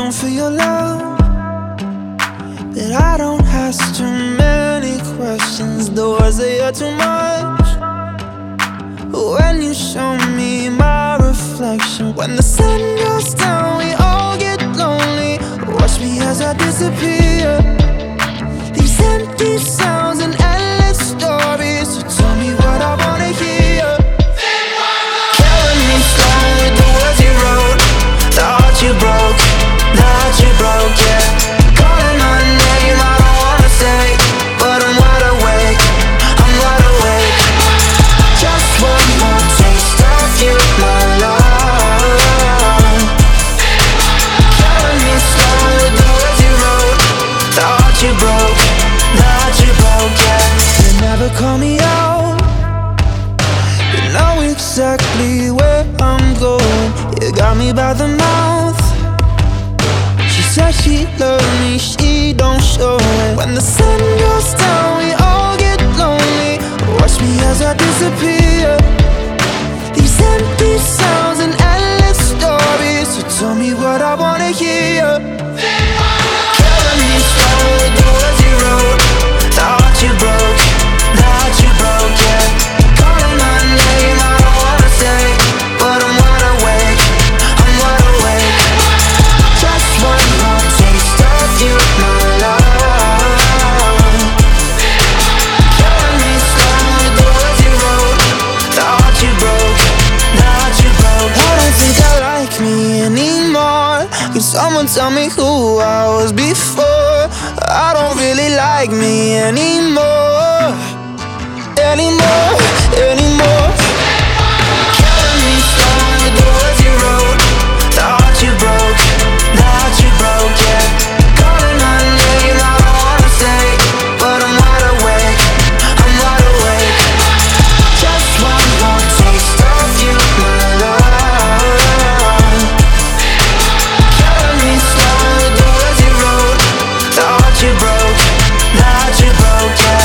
down for your love, but I don't ask too many questions. The words they are too much. When you show me my reflection, when the sun goes down, we all get lonely. Watch me as I disappear. These empty sounds and endless stories. So tell me what I wanna hear. Killing me slow with the words you wrote, the heart you broke, the heart you broke, yeah. Calling my name, I don't wanna say, but I'm wide awake, I'm wide awake. Just one more taste of you, my love. Killing me slow with the words you wrote, the heart you broke, the heart you broke, yeah. You never call me out, you know exactly where I'm going. You got me by the mouth. She said she loved me, she don't show it. When the sun goes down, we all get lonely. Watch me as I disappear. These empty sounds and endless stories. So tell me what I wanna hear. Killing me slow with the words you wrote, the heart you broke, the heart you broke, yeah. Calling my name, I don't wanna say, but I'm wide awake, I'm wide awake. Just one more taste of you, my love. Killing me slow with the words you wrote, the heart you broke, the heart you broke. I don't think I like me anymore. Can someone tell me who I was before? I don't really like me anymore, anymore, anymore. Killing me slow with the words you wrote, the heart you broke, the heart you broke, yeah. Calling my name, I don't wanna say, but I'm wide awake, I'm wide awake. Just one more taste of you, my love. Killing me slow with the words you wrote, the heart you broke, the heart you broke, yeah.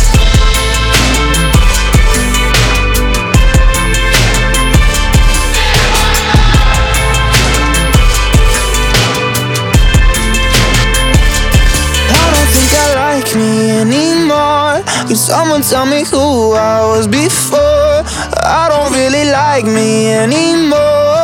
Me anymore. Can someone tell me who I was before? I don't really like me anymore.